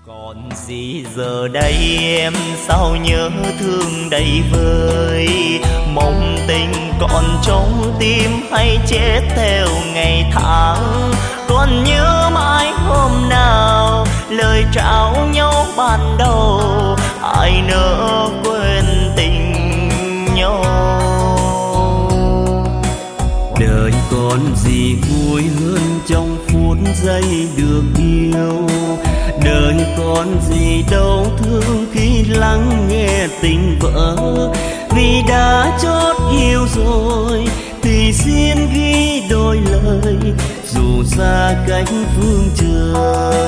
Còn gì giờ đây em sao nhớ thương đầy vơi, mong tình còn trong tim hay chết theo ngày tháng. Còn nhớ mãi hôm nào lời trao nhau ban đầu, ai nỡ quên tình nhau. Đời còn gì vui hơn trong phút giây được yêu, đời còn gì đau thương khi lắng nghe tình vỡ. Vì đã chót yêu rồi thì xin ghi đôi lời, dù xa cách phương trời.